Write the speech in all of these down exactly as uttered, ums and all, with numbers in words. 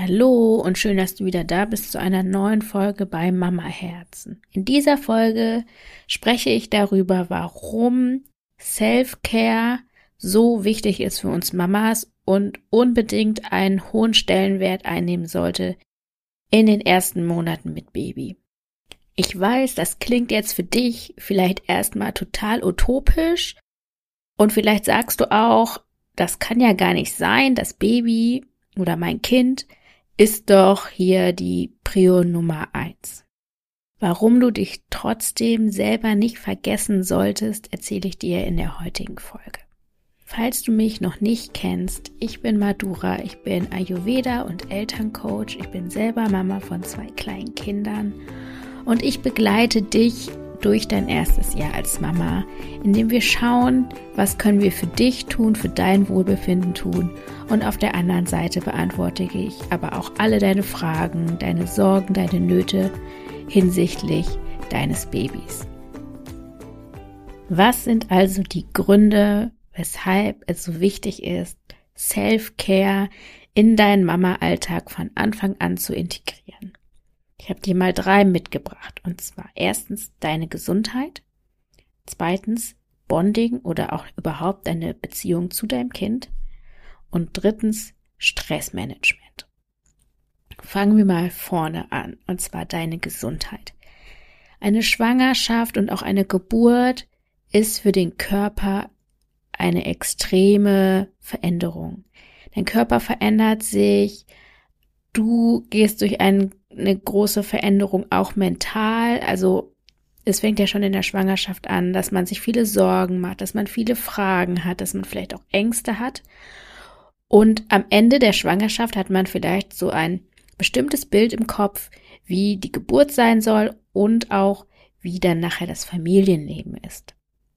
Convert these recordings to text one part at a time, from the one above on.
Hallo und schön, dass du wieder da bist zu einer neuen Folge bei Mama Herzen. In dieser Folge spreche ich darüber, warum Self-Care so wichtig ist für uns Mamas und unbedingt einen hohen Stellenwert einnehmen sollte in den ersten Monaten mit Baby. Ich weiß, das klingt jetzt für dich vielleicht erstmal total utopisch und vielleicht sagst du auch, das kann ja gar nicht sein, das Baby oder mein Kind ist doch hier die Prio Nummer eins. Warum du dich trotzdem selber nicht vergessen solltest, erzähle ich dir in der heutigen Folge. Falls du mich noch nicht kennst, ich bin Madhura, ich bin Ayurveda und Elterncoach, ich bin selber Mama von zwei kleinen Kindern und ich begleite dich durch dein erstes Jahr als Mama, indem wir schauen, was können wir für dich tun, für dein Wohlbefinden tun, und auf der anderen Seite beantworte ich aber auch alle deine Fragen, deine Sorgen, deine Nöte hinsichtlich deines Babys. Was sind also die Gründe, weshalb es so wichtig ist, Self-Care in deinen Mama-Alltag von Anfang an zu integrieren? Ich habe dir mal drei mitgebracht, und zwar erstens deine Gesundheit, zweitens Bonding oder auch überhaupt deine Beziehung zu deinem Kind und drittens Stressmanagement. Fangen wir mal vorne an, und zwar deine Gesundheit. Eine Schwangerschaft und auch eine Geburt ist für den Körper eine extreme Veränderung. Dein Körper verändert sich, du gehst durch ein eine große Veränderung auch mental, also es fängt ja schon in der Schwangerschaft an, dass man sich viele Sorgen macht, dass man viele Fragen hat, dass man vielleicht auch Ängste hat, und am Ende der Schwangerschaft hat man vielleicht so ein bestimmtes Bild im Kopf, wie die Geburt sein soll und auch wie dann nachher das Familienleben ist.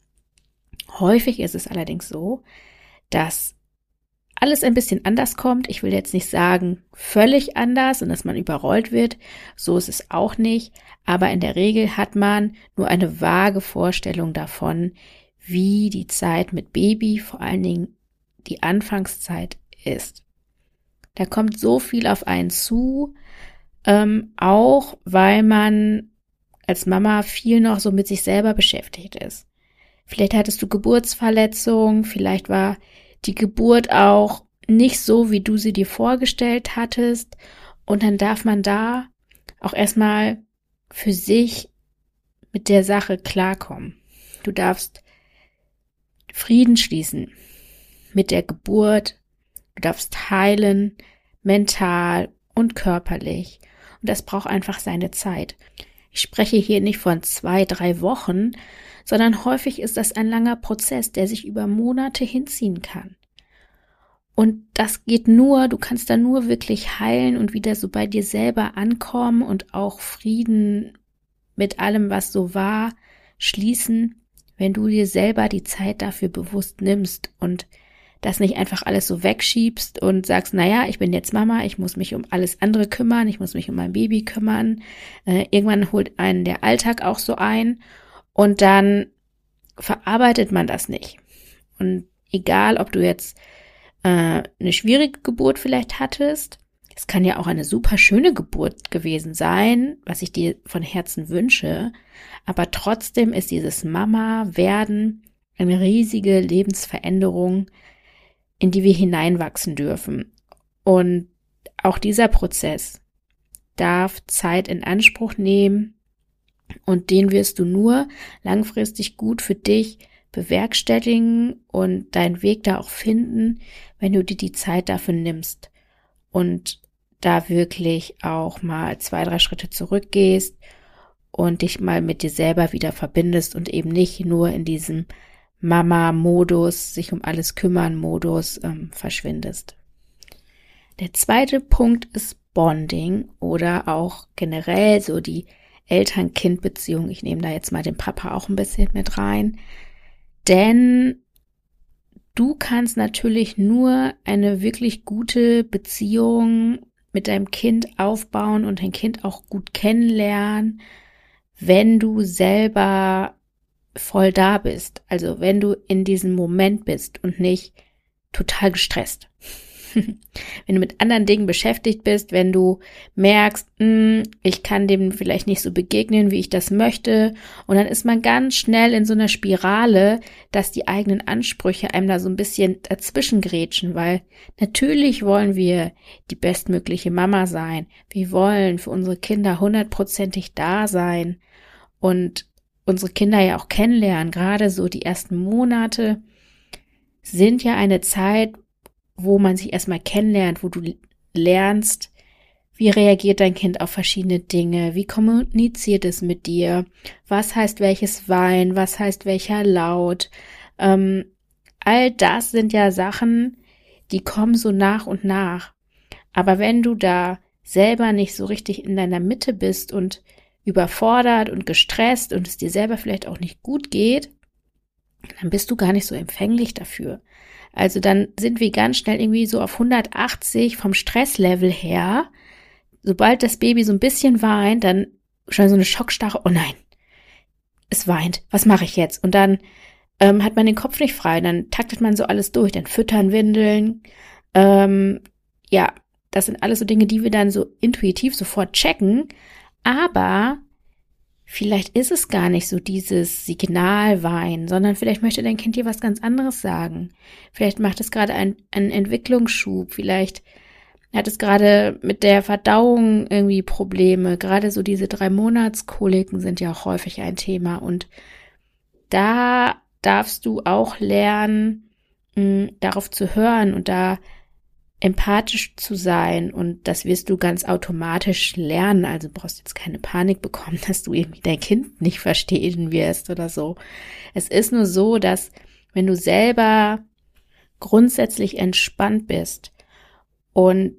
Häufig ist es allerdings so, dass alles ein bisschen anders kommt. Ich will jetzt nicht sagen völlig anders und dass man überrollt wird, so ist es auch nicht, aber in der Regel hat man nur eine vage Vorstellung davon, wie die Zeit mit Baby, vor allen Dingen die Anfangszeit, ist. Da kommt so viel auf einen zu, ähm, auch weil man als Mama viel noch so mit sich selber beschäftigt ist. Vielleicht hattest du Geburtsverletzungen, vielleicht war die Geburt auch nicht so, wie du sie dir vorgestellt hattest, und dann darf man da auch erstmal für sich mit der Sache klarkommen. Du darfst Frieden schließen mit der Geburt, du darfst heilen, mental und körperlich, und das braucht einfach seine Zeit. Ich spreche hier nicht von zwei, drei Wochen, sondern häufig ist das ein langer Prozess, der sich über Monate hinziehen kann. Und das geht nur, du kannst da nur wirklich heilen und wieder so bei dir selber ankommen und auch Frieden mit allem, was so war, schließen, wenn du dir selber die Zeit dafür bewusst nimmst und das nicht einfach alles so wegschiebst und sagst, naja, ich bin jetzt Mama, ich muss mich um alles andere kümmern, ich muss mich um mein Baby kümmern. Äh, irgendwann holt einen der Alltag auch so ein und dann verarbeitet man das nicht. Und egal, ob du jetzt äh, eine schwierige Geburt vielleicht hattest, es kann ja auch eine super schöne Geburt gewesen sein, was ich dir von Herzen wünsche, aber trotzdem ist dieses Mama-Werden eine riesige Lebensveränderung, in die wir hineinwachsen dürfen. Und auch dieser Prozess darf Zeit in Anspruch nehmen, und den wirst du nur langfristig gut für dich bewerkstelligen und deinen Weg da auch finden, wenn du dir die Zeit dafür nimmst und da wirklich auch mal zwei, drei Schritte zurückgehst und dich mal mit dir selber wieder verbindest und eben nicht nur in diesem Mama-Modus, sich um alles kümmern Modus ähm, verschwindest. Der zweite Punkt ist Bonding oder auch generell so die Eltern-Kind-Beziehung. Ich nehme da jetzt mal den Papa auch ein bisschen mit rein, denn du kannst natürlich nur eine wirklich gute Beziehung mit deinem Kind aufbauen und dein Kind auch gut kennenlernen, wenn du selber voll da bist. Also wenn du in diesem Moment bist und nicht total gestresst. Wenn du mit anderen Dingen beschäftigt bist, wenn du merkst, mh, ich kann dem vielleicht nicht so begegnen, wie ich das möchte. Und dann ist man ganz schnell in so einer Spirale, dass die eigenen Ansprüche einem da so ein bisschen dazwischen grätschen, weil natürlich wollen wir die bestmögliche Mama sein. Wir wollen für unsere Kinder hundertprozentig da sein und unsere Kinder ja auch kennenlernen. Gerade so die ersten Monate sind ja eine Zeit, wo man sich erstmal kennenlernt, wo du lernst, wie reagiert dein Kind auf verschiedene Dinge, wie kommuniziert es mit dir, was heißt welches Wein, was heißt welcher Laut. Ähm, all das sind ja Sachen, die kommen so nach und nach. Aber wenn du da selber nicht so richtig in deiner Mitte bist und überfordert und gestresst und es dir selber vielleicht auch nicht gut geht, dann bist du gar nicht so empfänglich dafür. Also dann sind wir ganz schnell irgendwie so auf hundertachtzig vom Stresslevel her. Sobald das Baby so ein bisschen weint, dann schon so eine Schockstarre. Oh nein, es weint. Was mache ich jetzt? Und dann ähm, hat man den Kopf nicht frei. Dann taktet man so alles durch. Dann füttern, windeln. Ähm, ja, das sind alles so Dinge, die wir dann so intuitiv sofort checken. Aber vielleicht ist es gar nicht so dieses Signalweinen, sondern vielleicht möchte dein Kind dir was ganz anderes sagen. Vielleicht macht es gerade einen, einen Entwicklungsschub, vielleicht hat es gerade mit der Verdauung irgendwie Probleme. Gerade so diese drei Monatskoliken sind ja auch häufig ein Thema. Und da darfst du auch lernen, mh, darauf zu hören und da empathisch zu sein, und das wirst du ganz automatisch lernen. Also brauchst jetzt keine Panik bekommen, dass du irgendwie dein Kind nicht verstehen wirst oder so. Es ist nur so, dass wenn du selber grundsätzlich entspannt bist und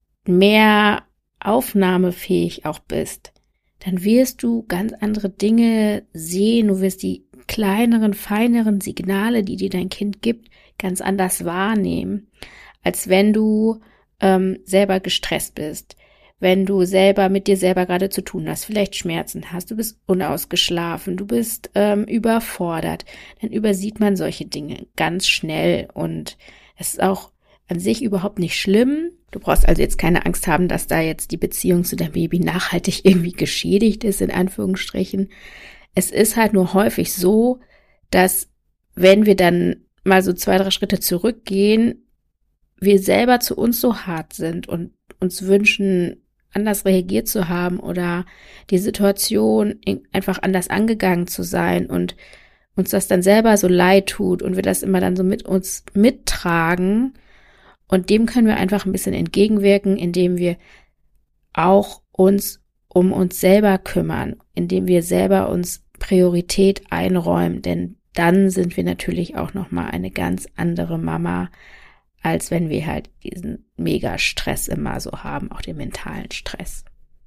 mehr aufnahmefähig auch bist, dann wirst du ganz andere Dinge sehen. Du wirst die kleineren, feineren Signale, die dir dein Kind gibt, ganz anders wahrnehmen, als wenn du ähm, selber gestresst bist, wenn du selber mit dir selber gerade zu tun hast, vielleicht Schmerzen hast, du bist unausgeschlafen, du bist ähm, überfordert, dann übersieht man solche Dinge ganz schnell, und es ist auch an sich überhaupt nicht schlimm. Du brauchst also jetzt keine Angst haben, dass da jetzt die Beziehung zu deinem Baby nachhaltig irgendwie geschädigt ist, in Anführungsstrichen. Es ist halt nur häufig so, dass wenn wir dann mal so zwei, drei Schritte zurückgehen, wir selber zu uns so hart sind und uns wünschen, anders reagiert zu haben oder die Situation einfach anders angegangen zu sein und uns das dann selber so leid tut und wir das immer dann so mit uns mittragen, und dem können wir einfach ein bisschen entgegenwirken, indem wir auch uns um uns selber kümmern, indem wir selber uns Priorität einräumen, denn dann sind wir natürlich auch nochmal eine ganz andere Mama, als wenn wir halt diesen Mega-Stress immer so haben, auch den mentalen Stress.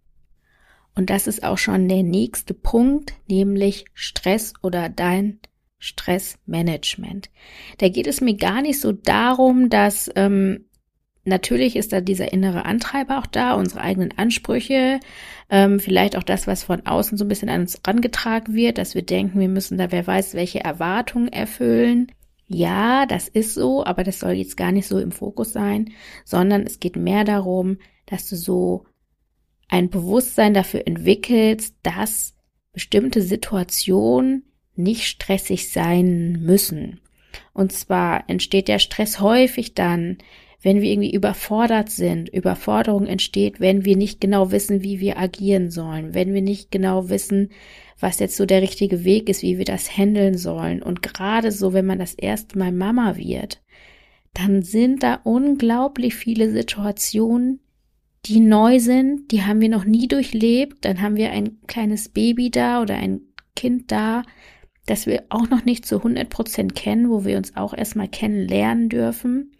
Und das ist auch schon der nächste Punkt, nämlich Stress oder dein Stressmanagement. Da geht es mir gar nicht so darum, dass ähm, natürlich ist da dieser innere Antreiber auch da, unsere eigenen Ansprüche, ähm, vielleicht auch das, was von außen so ein bisschen an uns rangetragen wird, dass wir denken, wir müssen da wer weiß welche Erwartungen erfüllen. Ja, das ist so, aber das soll jetzt gar nicht so im Fokus sein, sondern es geht mehr darum, dass du so ein Bewusstsein dafür entwickelst, dass bestimmte Situationen nicht stressig sein müssen. Und zwar entsteht der Stress häufig dann, wenn wir irgendwie überfordert sind. Überforderung entsteht, wenn wir nicht genau wissen, wie wir agieren sollen, wenn wir nicht genau wissen, was jetzt so der richtige Weg ist, wie wir das handeln sollen. Und gerade so, wenn man das erste Mal Mama wird, dann sind da unglaublich viele Situationen, die neu sind, die haben wir noch nie durchlebt. Dann haben wir ein kleines Baby da oder ein Kind da, das wir auch noch nicht zu hundert Prozent kennen, wo wir uns auch erstmal kennenlernen dürfen.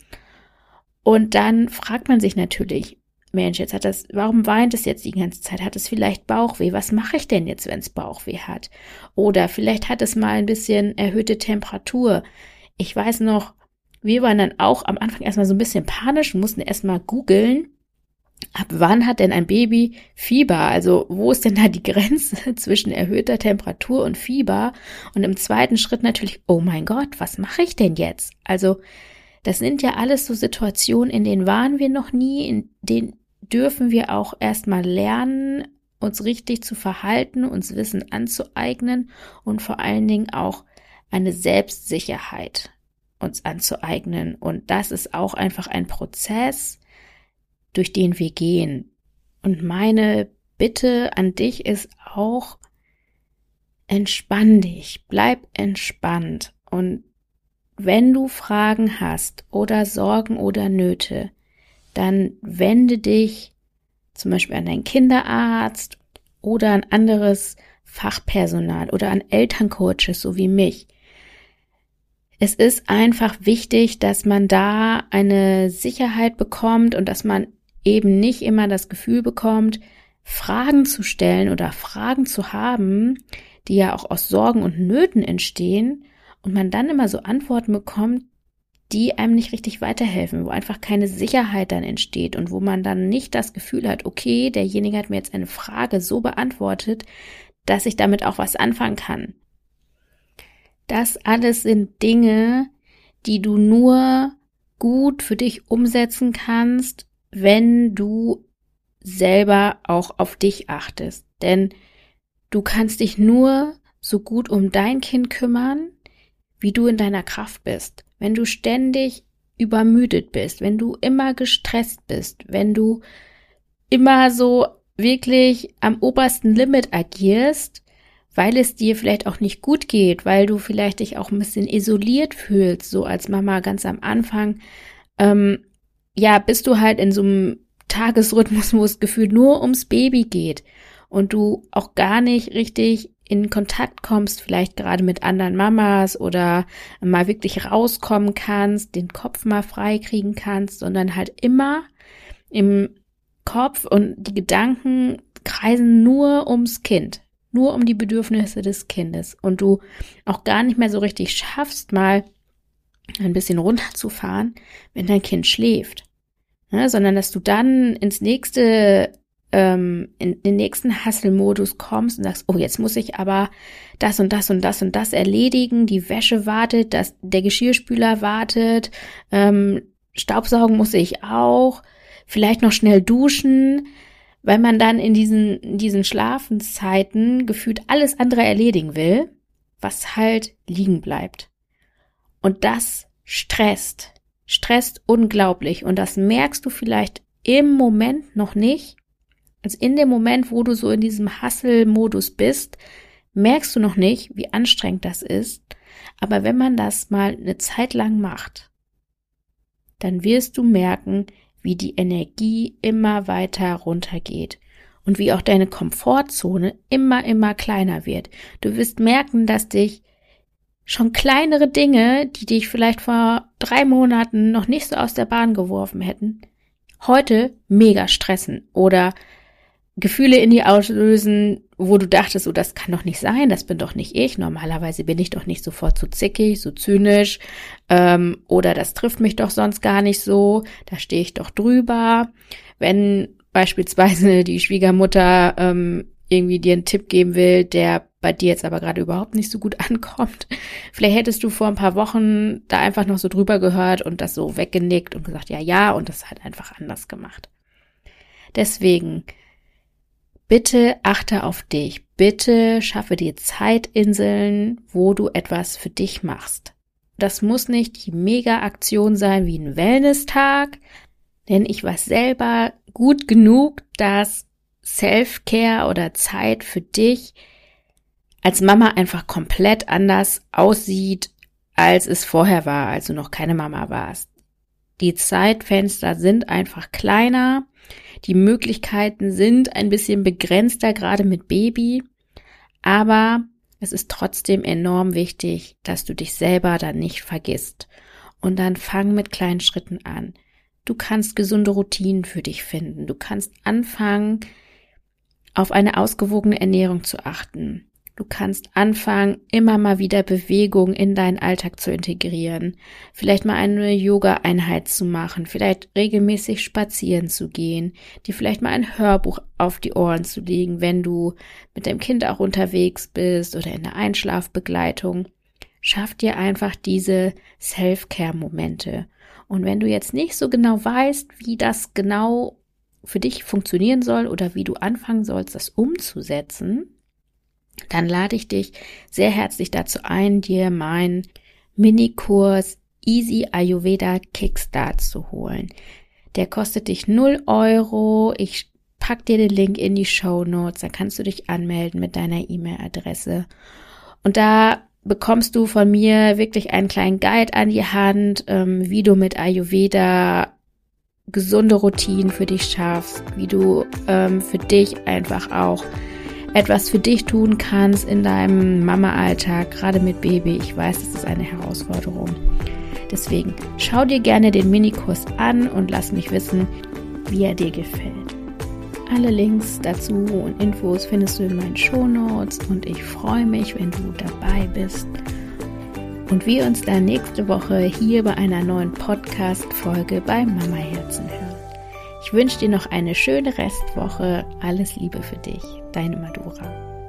Und dann fragt man sich natürlich, Mensch, jetzt hat das, warum weint es jetzt die ganze Zeit? Hat es vielleicht Bauchweh? Was mache ich denn jetzt, wenn es Bauchweh hat? Oder vielleicht hat es mal ein bisschen erhöhte Temperatur. Ich weiß noch, wir waren dann auch am Anfang erstmal so ein bisschen panisch und mussten erstmal googeln, ab wann hat denn ein Baby Fieber? Also wo ist denn da die Grenze zwischen erhöhter Temperatur und Fieber? Und im zweiten Schritt natürlich, oh mein Gott, was mache ich denn jetzt? Also Das sind ja alles so Situationen, in denen waren wir noch nie, in denen dürfen wir auch erstmal lernen, uns richtig zu verhalten, uns Wissen anzueignen und vor allen Dingen auch eine Selbstsicherheit uns anzueignen. Und das ist auch einfach ein Prozess, durch den wir gehen. Und meine Bitte an dich ist auch, entspann dich, bleib entspannt. Und wenn du Fragen hast oder Sorgen oder Nöte, dann wende dich zum Beispiel an deinen Kinderarzt oder an anderes Fachpersonal oder an Elterncoaches, so wie mich. Es ist einfach wichtig, dass man da eine Sicherheit bekommt und dass man eben nicht immer das Gefühl bekommt, Fragen zu stellen oder Fragen zu haben, die ja auch aus Sorgen und Nöten entstehen und man dann immer so Antworten bekommt, die einem nicht richtig weiterhelfen, wo einfach keine Sicherheit dann entsteht und wo man dann nicht das Gefühl hat, okay, derjenige hat mir jetzt eine Frage so beantwortet, dass ich damit auch was anfangen kann. Das alles sind Dinge, die du nur gut für dich umsetzen kannst, wenn du selber auch auf dich achtest. Denn du kannst dich nur so gut um dein Kind kümmern, wie du in deiner Kraft bist. Wenn du ständig übermüdet bist, wenn du immer gestresst bist, wenn du immer so wirklich am obersten Limit agierst, weil es dir vielleicht auch nicht gut geht, weil du vielleicht dich auch ein bisschen isoliert fühlst, so als Mama ganz am Anfang, ähm, ja, bist du halt in so einem Tagesrhythmus, wo es gefühlt nur ums Baby geht und du auch gar nicht richtig in Kontakt kommst, vielleicht gerade mit anderen Mamas oder mal wirklich rauskommen kannst, den Kopf mal frei kriegen kannst, sondern halt immer im Kopf und die Gedanken kreisen nur ums Kind, nur um die Bedürfnisse des Kindes und du auch gar nicht mehr so richtig schaffst, mal ein bisschen runterzufahren, wenn dein Kind schläft, ne? Sondern dass du dann ins nächste in den nächsten Hustle-Modus kommst und sagst, oh, jetzt muss ich aber das und das und das und das erledigen, die Wäsche wartet, das, der Geschirrspüler wartet, ähm, Staubsaugen muss ich auch, vielleicht noch schnell duschen, weil man dann in diesen, in diesen Schlafenszeiten gefühlt alles andere erledigen will, was halt liegen bleibt. Und das stresst, stresst unglaublich und das merkst du vielleicht im Moment noch nicht. Also in dem Moment, wo du so in diesem Hustle-Modus bist, merkst du noch nicht, wie anstrengend das ist. Aber wenn man das mal eine Zeit lang macht, dann wirst du merken, wie die Energie immer weiter runtergeht und wie auch deine Komfortzone immer, immer kleiner wird. Du wirst merken, dass dich schon kleinere Dinge, die dich vielleicht vor drei Monaten noch nicht so aus der Bahn geworfen hätten, heute mega stressen oder Gefühle in dir auslösen, wo du dachtest, so, das kann doch nicht sein, das bin doch nicht ich. Normalerweise bin ich doch nicht sofort so zickig, so zynisch, ähm, oder das trifft mich doch sonst gar nicht so, da stehe ich doch drüber. Wenn beispielsweise die Schwiegermutter ähm, irgendwie dir einen Tipp geben will, der bei dir jetzt aber gerade überhaupt nicht so gut ankommt, vielleicht hättest du vor ein paar Wochen da einfach noch so drüber gehört und das so weggenickt und gesagt, ja, ja, und das halt einfach anders gemacht. Deswegen, bitte achte auf dich. Bitte schaffe dir Zeitinseln, wo du etwas für dich machst. Das muss nicht die Mega-Aktion sein wie ein Wellness-Tag, denn ich weiß selber gut genug, dass Self-Care oder Zeit für dich als Mama einfach komplett anders aussieht, als es vorher war, als du noch keine Mama warst. Die Zeitfenster sind einfach kleiner. Die Möglichkeiten sind ein bisschen begrenzter, gerade mit Baby, aber es ist trotzdem enorm wichtig, dass du dich selber dann nicht vergisst. Und dann fang mit kleinen Schritten an. Du kannst gesunde Routinen für dich finden. Du kannst anfangen, auf eine ausgewogene Ernährung zu achten. Du kannst anfangen, immer mal wieder Bewegung in deinen Alltag zu integrieren. Vielleicht mal eine Yoga-Einheit zu machen, vielleicht regelmäßig spazieren zu gehen, dir vielleicht mal ein Hörbuch auf die Ohren zu legen, wenn du mit deinem Kind auch unterwegs bist oder in der Einschlafbegleitung. Schaff dir einfach diese Self-Care-Momente. Und wenn du jetzt nicht so genau weißt, wie das genau für dich funktionieren soll oder wie du anfangen sollst, das umzusetzen, dann lade ich dich sehr herzlich dazu ein, dir meinen Minikurs Easy Ayurveda Kickstart zu holen. Der kostet dich null Euro. Ich pack dir den Link in die Shownotes, dann kannst du dich anmelden mit deiner E-Mail-Adresse. Und da bekommst du von mir wirklich einen kleinen Guide an die Hand, ähm, wie du mit Ayurveda gesunde Routinen für dich schaffst, wie du ähm, für dich einfach auch etwas für dich tun kannst in deinem Mama-Alltag, gerade mit Baby. Ich weiß, das ist eine Herausforderung. Deswegen schau dir gerne den Minikurs an und lass mich wissen, wie er dir gefällt. Alle Links dazu und Infos findest du in meinen Shownotes und ich freue mich, wenn du dabei bist und wir uns dann nächste Woche hier bei einer neuen Podcast-Folge bei Mama Herzen hören. Ich wünsche dir noch eine schöne Restwoche. Alles Liebe für dich, deine Madura.